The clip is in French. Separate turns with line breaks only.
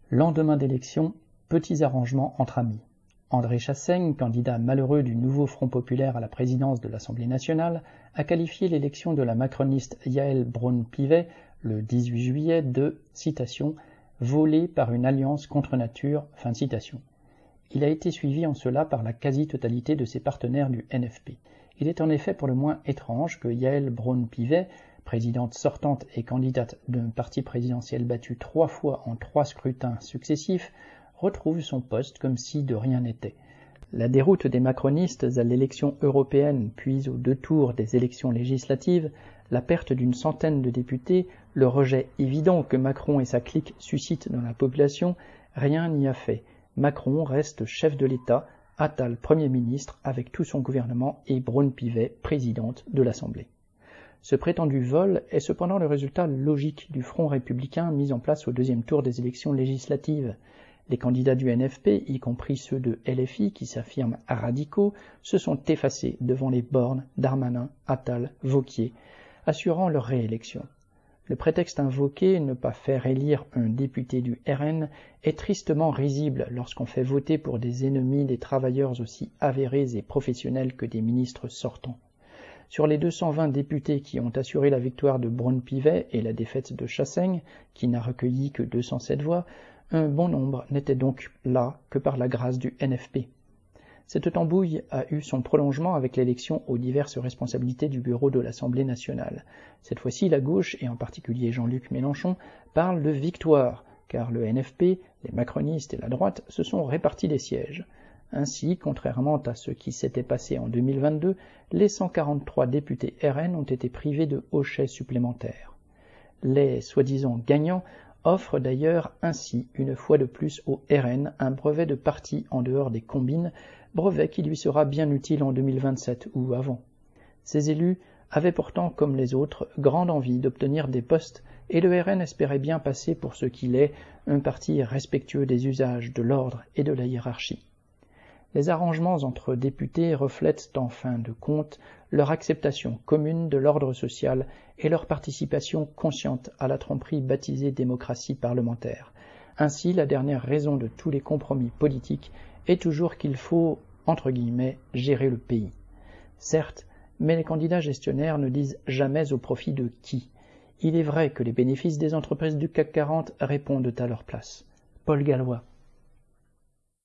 Lendemain d'élection, petits arrangements entre amis. André Chassaigne, candidat malheureux du nouveau Front populaire à la présidence de l'Assemblée nationale, a qualifié l'élection de la macroniste Yaël Braun-Pivet le 18 juillet de, citation, « volée par une alliance contre nature », fin de citation. Il a été suivi en cela par la quasi-totalité de ses partenaires du NFP. Il est en effet pour le moins étrange que Yaël Braun-Pivet, présidente sortante et candidate d'un parti présidentiel battu 3 fois en 3 scrutins successifs, retrouve son poste comme si de rien n'était. La déroute des macronistes à l'élection européenne puis aux 2 tours des élections législatives, la perte d'une centaine de députés, le rejet évident que Macron et sa clique suscitent dans la population, rien n'y a fait. Macron reste chef de l'État, Attal Premier ministre avec tout son gouvernement et Braun-Pivet présidente de l'Assemblée. Ce prétendu vol est cependant le résultat logique du front républicain mis en place au 2e tour des élections législatives. Les candidats du NFP, y compris ceux de LFI qui s'affirment radicaux, se sont effacés devant les Borne, Darmanin, Attal, Wauquiez, assurant leur réélection. Le prétexte invoqué, ne pas faire élire un député du RN, est tristement risible lorsqu'on fait voter pour des ennemis des travailleurs aussi avérés et professionnels que des ministres sortants. Sur les 220 députés qui ont assuré la victoire de Braun-Pivet et la défaite de Chassaigne, qui n'a recueilli que 207 voix, un bon nombre n'était donc là que par la grâce du NFP. Cette tambouille a eu son prolongement avec l'élection aux diverses responsabilités du bureau de l'Assemblée nationale. Cette fois-ci, la gauche, et en particulier Jean-Luc Mélenchon, parle de victoire, car le NFP, les macronistes et la droite se sont répartis les sièges. Ainsi, contrairement à ce qui s'était passé en 2022, les 143 députés RN ont été privés de hochets supplémentaires. Les soi-disant gagnants offrent d'ailleurs ainsi une fois de plus au RN un brevet de parti en dehors des combines, brevet qui lui sera bien utile en 2027 ou avant. Ces élus avaient pourtant, comme les autres, grande envie d'obtenir des postes et le RN espérait bien passer pour ce qu'il est, un parti respectueux des usages, de l'ordre et de la hiérarchie. Les arrangements entre députés reflètent en fin de compte leur acceptation commune de l'ordre social et leur participation consciente à la tromperie baptisée démocratie parlementaire. Ainsi, la dernière raison de tous les compromis politiques est toujours qu'il faut, entre guillemets, gérer le pays. Certes, mais les candidats gestionnaires ne disent jamais au profit de qui. Il est vrai que les bénéfices des entreprises du CAC 40 répondent à leur place. Paul Gallois.